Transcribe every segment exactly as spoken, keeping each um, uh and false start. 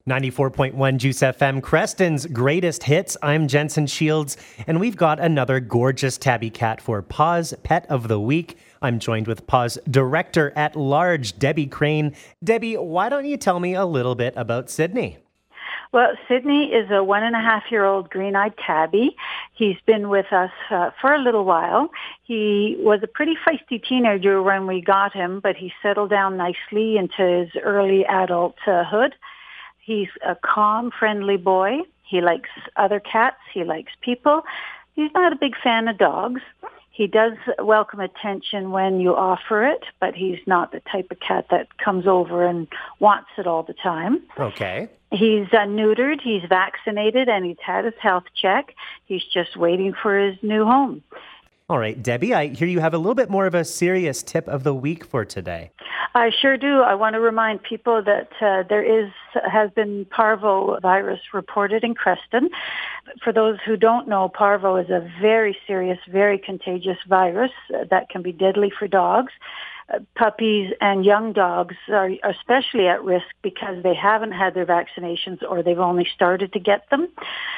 ninety-four point one Juice F M, Creston's greatest hits. I'm Jensen Shields, and we've got another gorgeous tabby cat for Paws Pet of the Week. I'm joined with Paws Director at Large, Debbie Crane. Debbie, why don't you tell me a little bit about Sydney? Well, Sydney is a one and a half year old green-eyed tabby. He's been with us uh, for a little while. He was a pretty feisty teenager when we got him, but he settled down nicely into his early adulthood. He's a calm, friendly boy. He likes other cats. He likes people. He's not a big fan of dogs. He does welcome attention when you offer it, but he's not the type of cat that comes over and wants it all the time. Okay. He's uh, neutered, he's vaccinated, and he's had his health check. He's just waiting for his new home. All right, Debbie, I hear you have a little bit more of a serious tip of the week for today. I sure do. I want to remind people that uh, there is has been parvo virus reported in Creston. For those who don't know, parvo is a very serious, very contagious virus that can be deadly for dogs. Uh, puppies and young dogs are especially at risk because they haven't had their vaccinations or they've only started to get them.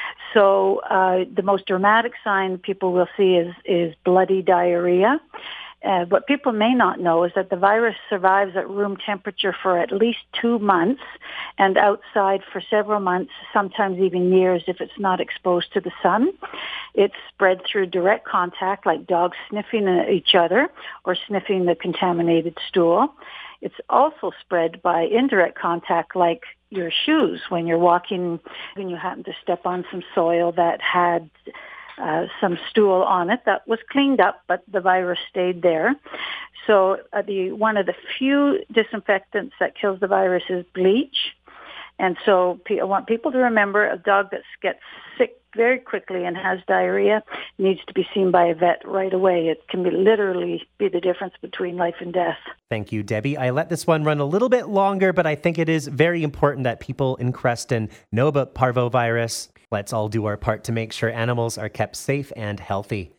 So uh, the most dramatic sign people will see is, is bloody diarrhea. Uh, what people may not know is that the virus survives at room temperature for at least two months and outside for several months, sometimes even years if it's not exposed to the sun. It's spread through direct contact, like dogs sniffing at each other or sniffing the contaminated stool. It's also spread by indirect contact, like your shoes when you're walking and you happen to step on some soil that had Uh, some stool on it that was cleaned up, but the virus stayed there. So uh, the one of the few disinfectants that kills the virus is bleach. And so I want people to remember a dog that gets sick very quickly and has diarrhea needs to be seen by a vet right away. It can be literally be the difference between life and death. Thank you, Debbie. I let this one run a little bit longer, but I think it is very important that people in Creston know about parvovirus. Let's all do our part to make sure animals are kept safe and healthy.